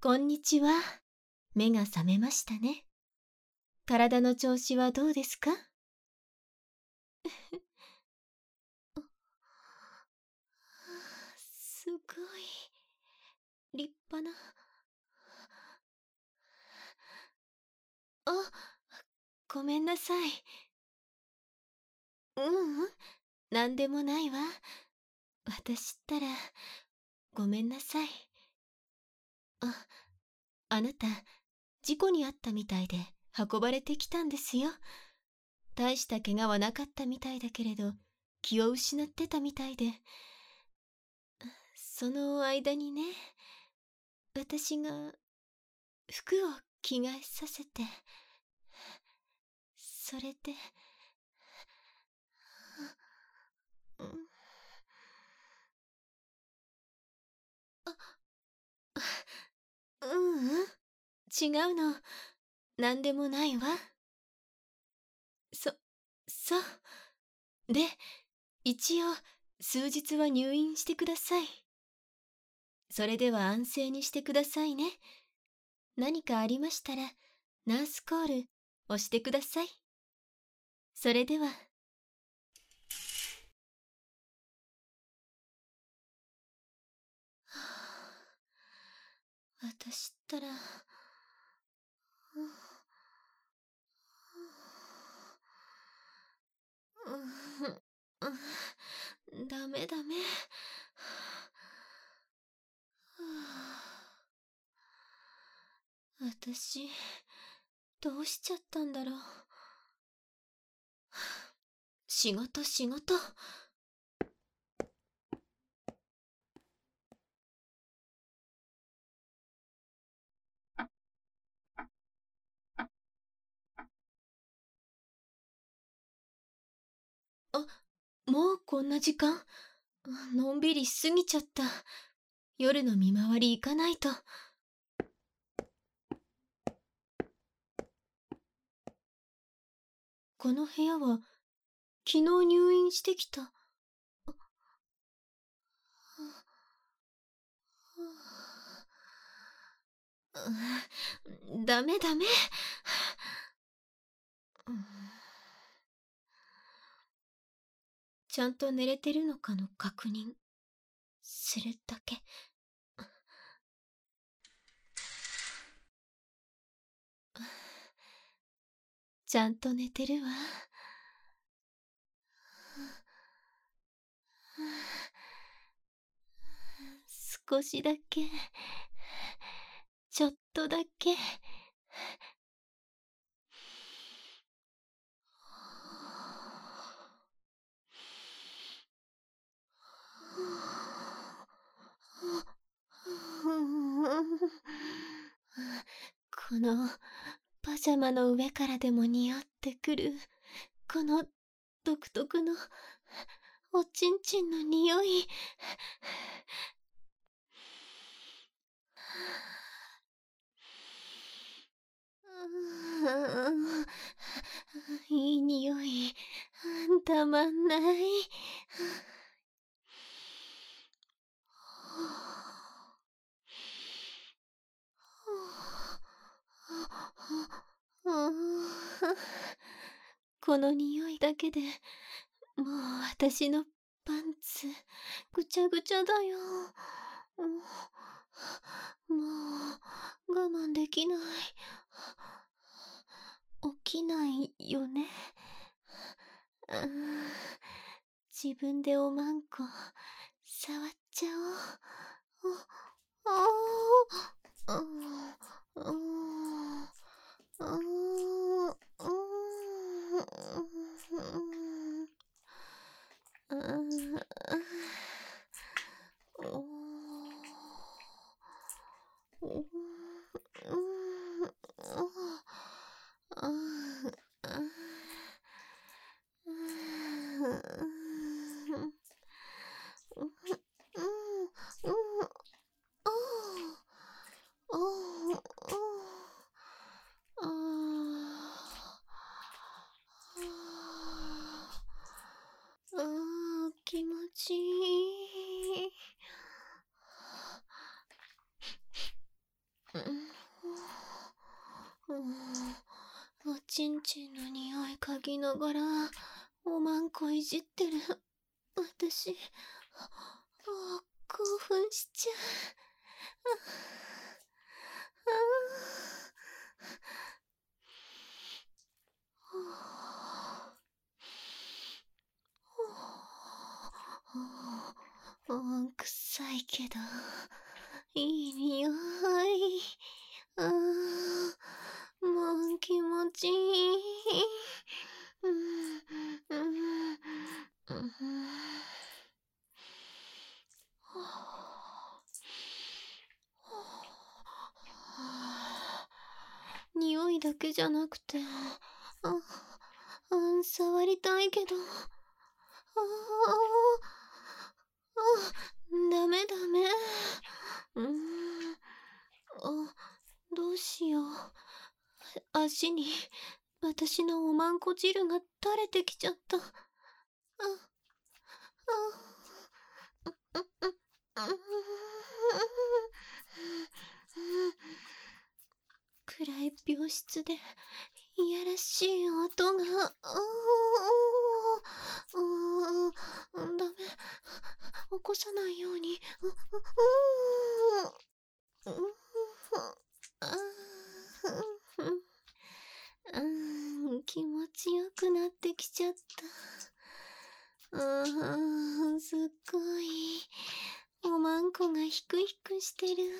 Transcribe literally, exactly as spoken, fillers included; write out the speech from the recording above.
こんにちは。目が覚めましたね。体の調子はどうですか？すごい立派な。あ、ごめんなさい。ううん、なんでもないわ。私ったら、ごめんなさい。あ、あなた、事故に遭ったみたいで運ばれてきたんですよ。大した怪我はなかったみたいだけれど、気を失ってたみたいで。その間にね、私が服を着替えさせて、それで、うん、あ、ううん、違うの。なんでもないわ。そ、そう。で、一応、数日は入院してください。それでは安静にしてくださいね。何かありましたら、ナースコール押してください。それでは。私ったら、うん、ダメダメ。私、どうしちゃったんだろう。仕事仕事。あ、もうこんな時間？のんびりしすぎちゃった。夜の見回り行かないと。この部屋は、昨日入院してきた。ダメダメ。ちゃんと寝れてるのかの確認するだけ。ちゃんと寝てるわ。少しだけ、ちょっとだけ。このパジャマの上からでも匂ってくるこの独特のおちんちんの匂い。いい匂い、たまんない。この匂いだけでもう私のパンツぐちゃぐちゃだよ。もう我慢できない。起きないよね。自分でおまんこ触っちゃおう。ああ、うん、うん、うん、うん、ああ、気持ちいい。 ちんちんの匂い嗅ぎながらおまんこいじってる私、ああ、興奮しちゃう。ああ、ああ、臭いけどいい匂い。ああ、もう気持ちいい。うん、うん、うん。匂いだけじゃなくて、あ、あ、触りたいけど、ああ、あ、ダメダメ。うん、あ、どうしよう。足に私のおまんこ汁が垂れてきちゃった。あ、あ、うん、暗い病室でいやらしい音が。ああ、ダメ。起こさないように。う、う、う、う、ああ、うん、気持ちよくなってきちゃった。ああ、すっごい。おまんこがヒクヒクしてる。